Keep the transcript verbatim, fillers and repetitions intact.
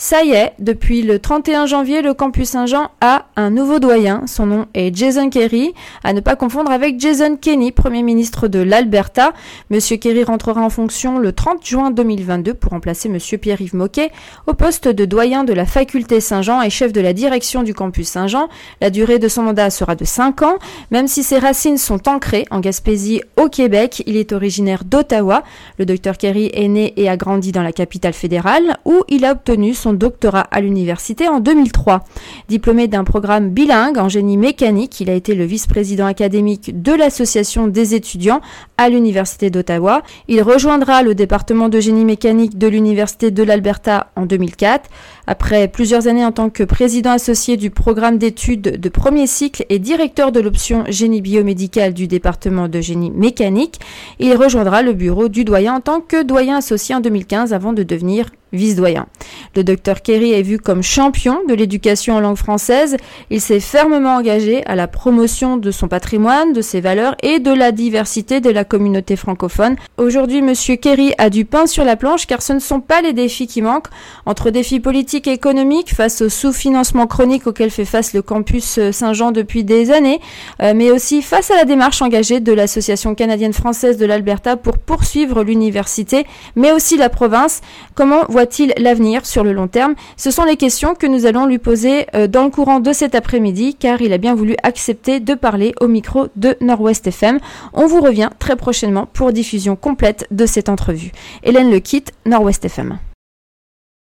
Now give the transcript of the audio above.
Ça y est, depuis le trente et un janvier, le campus Saint-Jean a un nouveau doyen. Son nom est Jason Kenney, à ne pas confondre avec Jason Kenney, Premier ministre de l'Alberta. Monsieur Kenney rentrera en fonction le trente juin deux mille vingt-deux pour remplacer Monsieur Pierre-Yves Moquet au poste de doyen de la faculté Saint-Jean et chef de la direction du campus Saint-Jean. La durée de son mandat sera de cinq ans. Même si ses racines sont ancrées en Gaspésie, au Québec, il est originaire d'Ottawa. Le docteur Kenney est né et a grandi dans la capitale fédérale où il a obtenu son doctorat à l'université en deux mille trois. Diplômé d'un programme bilingue en génie mécanique, il a été le vice-président académique de l'association des étudiants à l'université d'Ottawa. Il rejoindra le département de génie mécanique de l'université de l'Alberta en deux mille quatre. Après plusieurs années en tant que président associé du programme d'études de premier cycle et directeur de l'option génie biomédical du département de génie mécanique, il rejoindra le bureau du doyen en tant que doyen associé en deux mille quinze avant de devenir vice-doyen. Le docteur Kenney est vu comme champion de l'éducation en langue française. Il s'est fermement engagé à la promotion de son patrimoine, de ses valeurs et de la diversité de la communauté francophone. Aujourd'hui, Monsieur Kenney a du pain sur la planche car ce ne sont pas les défis qui manquent. Entre défis politiques et économiques, face au sous-financement chronique auquel fait face le campus Saint-Jean depuis des années, euh, mais aussi face à la démarche engagée de l'Association canadienne-française de l'Alberta pour poursuivre l'université, mais aussi la province. Comment voit-il l'avenir sur le long terme? Ce sont les questions que nous allons lui poser euh, dans le courant de cet après-midi, car il a bien voulu accepter de parler au micro de Nord-Ouest F M. On vous revient très prochainement pour diffusion complète de cette entrevue. Hélène Lequitte, Nord-Ouest F M.